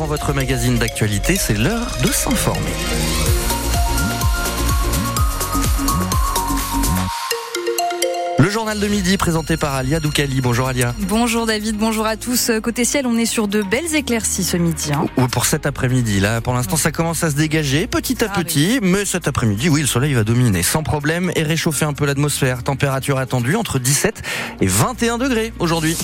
Avant votre magazine d'actualité, c'est l'heure de s'informer. Le journal de midi présenté par Alia Doukali. Bonjour Alia. Bonjour David, bonjour à tous. Côté ciel, on est sur de belles éclaircies ce midi. Pour cet après-midi, là, pour l'instant, ça commence à se dégager petit à petit. Oui. Mais cet après-midi, oui, le soleil va dominer sans problème et réchauffer un peu l'atmosphère. Température attendue entre 17 et 21 degrés aujourd'hui.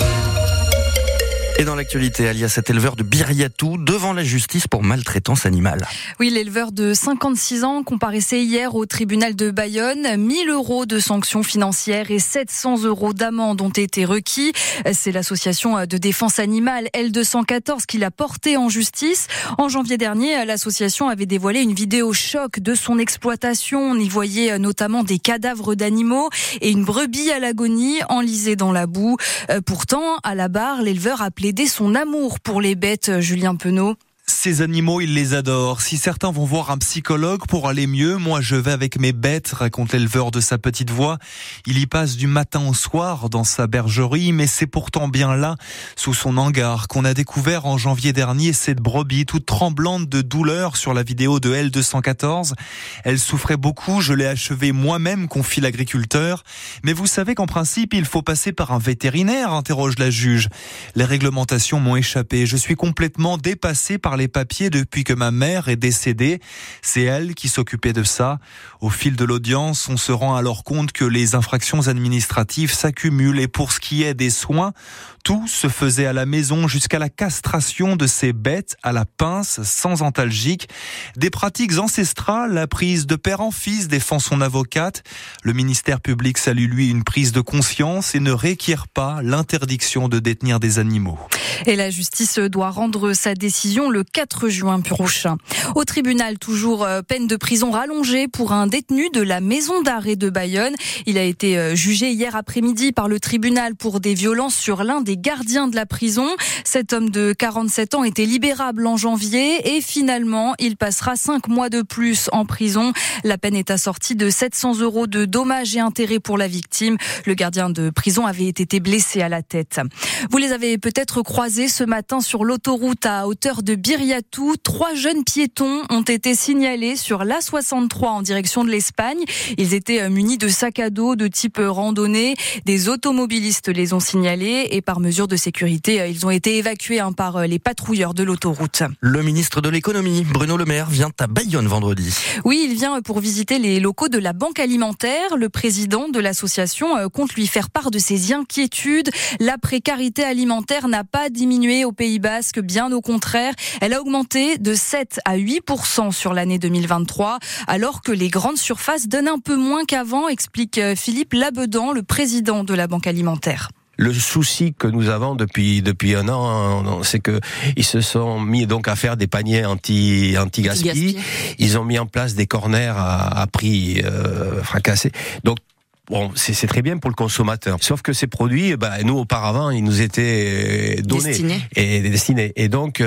Et dans l'actualité, Alia, cet éleveur de Biryatou devant la justice pour maltraitance animale. Oui, l'éleveur de 56 ans comparaissait hier au tribunal de Bayonne. 1 000 € de sanctions financières et 700 € d'amende ont été requis. C'est l'association de défense animale L214 qui l'a porté en justice. En janvier dernier, l'association avait dévoilé une vidéo choc de son exploitation. On y voyait notamment des cadavres d'animaux et une brebis à l'agonie enlisée dans la boue. Pourtant, à la barre, l'éleveur appelait dès son amour pour les bêtes, Julien Penaud. Ces animaux, il les adore. Si certains vont voir un psychologue pour aller mieux, moi je vais avec mes bêtes, raconte l'éleveur de sa petite voix. Il y passe du matin au soir dans sa bergerie, mais c'est pourtant bien là, sous son hangar, qu'on a découvert en janvier dernier cette brebis toute tremblante de douleur sur la vidéo de L214. Elle souffrait beaucoup, je l'ai achevée moi-même, confie l'agriculteur. Mais vous savez qu'en principe, il faut passer par un vétérinaire, interroge la juge. Les réglementations m'ont échappé. Je suis complètement dépassé par les papiers depuis que ma mère est décédée. C'est elle qui s'occupait de ça. Au fil de l'audience, on se rend alors compte que les infractions administratives s'accumulent et pour ce qui est des soins, tout se faisait à la maison jusqu'à la castration de ces bêtes à la pince sans antalgique. Des pratiques ancestrales, la prise de père en fils, défend son avocate. Le ministère public salue lui une prise de conscience et ne requiert pas l'interdiction de détenir des animaux. Et la justice doit rendre sa décision le 4 juin prochain. Au tribunal, toujours peine de prison rallongée pour un détenu de la maison d'arrêt de Bayonne. Il a été jugé hier après-midi par le tribunal pour des violences sur l'un des gardiens de la prison. Cet homme de 47 ans était libérable en janvier et finalement, il passera 5 mois de plus en prison. La peine est assortie de 700 € de dommages et intérêts pour la victime. Le gardien de prison avait été blessé à la tête. Vous les avez peut-être croisés ce matin sur l'autoroute à hauteur de Biryatou. 3 jeunes piétons ont été signalés sur l'A63 en direction de l'Espagne. Ils étaient munis de sacs à dos de type randonnée. Des automobilistes les ont signalés et par mesure de sécurité, ils ont été évacués par les patrouilleurs de l'autoroute. Le ministre de l'économie, Bruno Le Maire, vient à Bayonne vendredi. Oui, il vient pour visiter les locaux de la Banque Alimentaire. Le président de l'association compte lui faire part de ses inquiétudes. La précarité alimentaire n'a pas diminué au Pays Basque, bien au contraire. Elle a augmenté de 7 à 8% sur l'année 2023, alors que les grandes surfaces donnent un peu moins qu'avant, explique Philippe Labedan, le président de la Banque Alimentaire. Le souci que nous avons depuis un an, c'est que ils se sont mis donc à faire des paniers anti-gaspi. Ils ont mis en place des corners à prix fracassés. Donc bon, c'est très bien pour le consommateur. Sauf que ces produits, nous auparavant, ils nous étaient donnés destinés. Et donc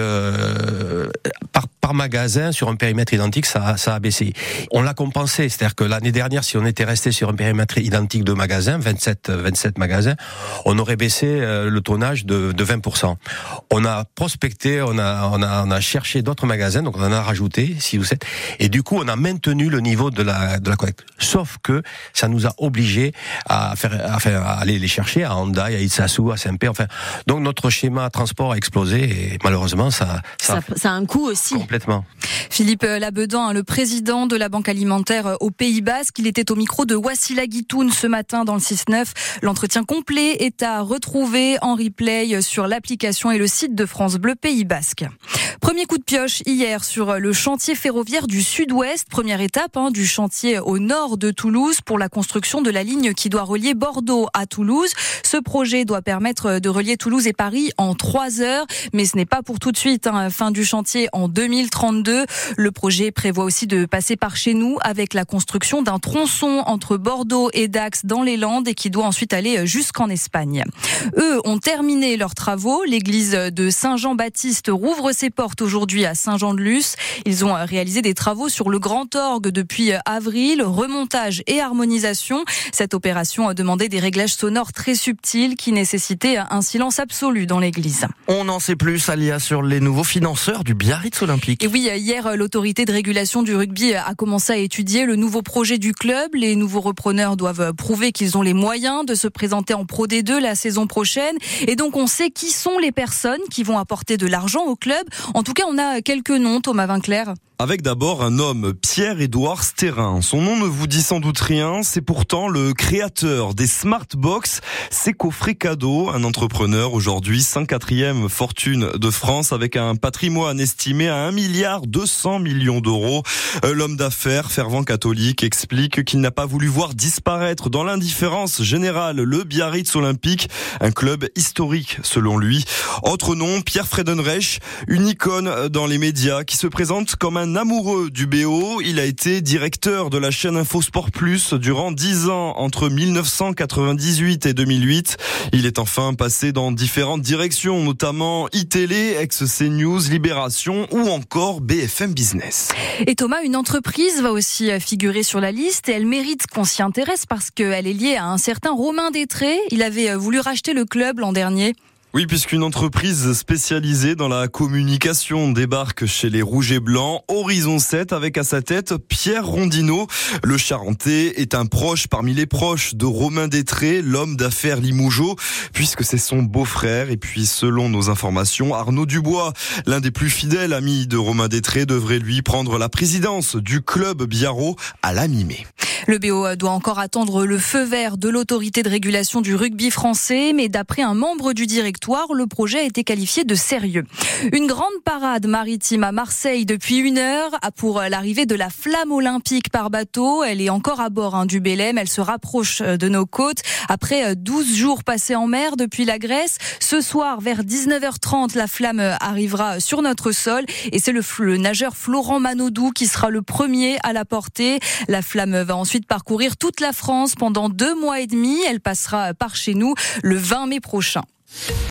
par magasin sur un périmètre identique, ça a baissé. On l'a compensé, c'est-à-dire que l'année dernière, si on était resté sur un périmètre identique de magasins, 27 magasins, on aurait baissé le tonnage de 20%. On a prospecté, on a cherché d'autres magasins, donc on en a rajouté 6 ou 7, et du coup on a maintenu le niveau de la collecte. Sauf que ça nous a obligés à aller les chercher à Honda, à Itsasou, à Saint-Pé, donc notre schéma transport a explosé et malheureusement ça a un coût aussi. Complètement. Philippe Labedan, le président de la Banque Alimentaire au Pays Basque, il était au micro de Wassila Guitoun ce matin dans le 6-9. L'entretien complet est à retrouver en replay sur l'application et le site de France Bleu Pays Basque. Premier coup de pioche hier sur le chantier ferroviaire du Sud-Ouest, première étape du chantier au nord de Toulouse pour la construction de la ligne qui doit relier Bordeaux à Toulouse. Ce projet doit permettre de relier Toulouse et Paris en 3 heures, mais ce n'est pas pour tout de suite. Fin du chantier en 2032. Le projet prévoit aussi de passer par chez nous avec la construction d'un tronçon entre Bordeaux et Dax dans les Landes et qui doit ensuite aller jusqu'en Espagne. Eux ont terminé leurs travaux. L'église de Saint-Jean-Baptiste rouvre ses portes portes aujourd'hui à Saint-Jean-de-Luz. Ils ont réalisé des travaux sur le grand orgue depuis avril, remontage et harmonisation. Cette opération demandait des réglages sonores très subtils qui nécessitaient un silence absolu dans l'église. On en sait plus, Alia, sur les nouveaux financeurs du Biarritz Olympique. Et oui, hier, l'autorité de régulation du rugby a commencé à étudier le nouveau projet du club. Les nouveaux repreneurs doivent prouver qu'ils ont les moyens de se présenter en Pro D2 la saison prochaine. Et donc, on sait qui sont les personnes qui vont apporter de l'argent au club. En tout cas, on a quelques noms, Thomas Vinclair. Avec d'abord un homme, Pierre-Édouard Stérin. Son nom ne vous dit sans doute rien, c'est pourtant le créateur des Smart Box, ces coffrets cadeaux, un entrepreneur aujourd'hui 104e fortune de France avec un patrimoine estimé à 1,2 milliard d'euros. L'homme d'affaires, fervent catholique, explique qu'il n'a pas voulu voir disparaître dans l'indifférence générale le Biarritz Olympique, un club historique selon lui. Autre nom, Pierre Friedenreich, une icône dans les médias qui se présente comme un amoureux du BO. Il a été directeur de la chaîne InfoSport Plus durant 10 ans entre 1998 et 2008. Il est enfin passé dans différentes directions, notamment iTélé, ex-CNews, Libération ou encore BFM Business. Et Thomas, une entreprise va aussi figurer sur la liste et elle mérite qu'on s'y intéresse parce qu'elle est liée à un certain Romain Détré. Il avait voulu racheter le club l'an dernier. Oui, puisqu'une entreprise spécialisée dans la communication débarque chez les Rouges et Blancs, Horizon 7, avec à sa tête Pierre Rondineau. Le Charentais est un proche parmi les proches de Romain Détré, l'homme d'affaires limougeaud, puisque c'est son beau-frère. Et puis, selon nos informations, Arnaud Dubois, l'un des plus fidèles amis de Romain Détré, devrait lui prendre la présidence du club biarro à la mi-mai. Le BO doit encore attendre le feu vert de l'autorité de régulation du rugby français, mais d'après un membre du directoire, le projet a été qualifié de sérieux. Une grande parade maritime à Marseille depuis 1 heure pour l'arrivée de la flamme olympique par bateau. Elle est encore à bord du Belém, elle se rapproche de nos côtes. Après 12 jours passés en mer depuis la Grèce, ce soir vers 19h30, la flamme arrivera sur notre sol et c'est le nageur Florent Manodou qui sera le premier à la porter. La flamme va ensuite parcourir toute la France pendant 2 mois et demi. Elle passera par chez nous le 20 mai prochain.